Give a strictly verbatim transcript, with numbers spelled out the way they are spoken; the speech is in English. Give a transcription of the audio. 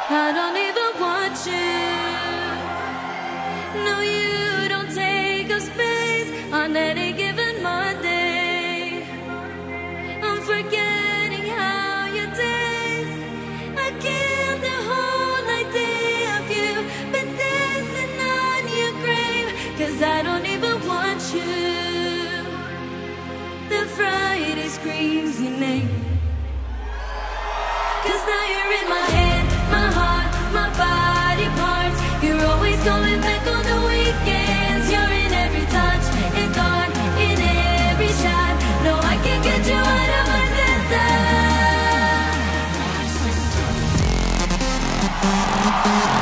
I don't even want you. No, you don't take up space on any given Monday. I'm forgetting how you taste. I killed the whole idea of you, but dancing on your grave, 'cause I don't even want you. The Friday screams your name, 'cause now you're in my head, my heart, my body parts. You're always going back on the weekends. You're in every touch and thought, in every shot. No, I can't get you out of my system.